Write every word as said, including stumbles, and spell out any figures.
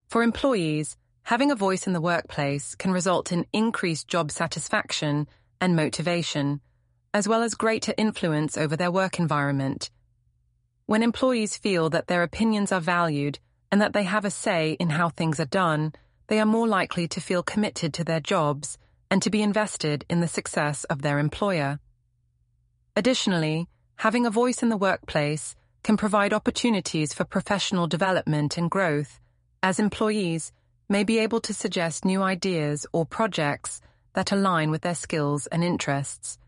For employees, having a voice in the workplace can result in increased job satisfaction and motivation, as well as greater influence over their work environment. When employees feel that their opinions are valued and that they have a say in how things are done, they are more likely to feel committed to their jobs and to be invested in the success of their employer. Additionally, having a voice in the workplace can provide opportunities for professional development and growth, as employees may be able to suggest new ideas or projects that align with their skills and interests.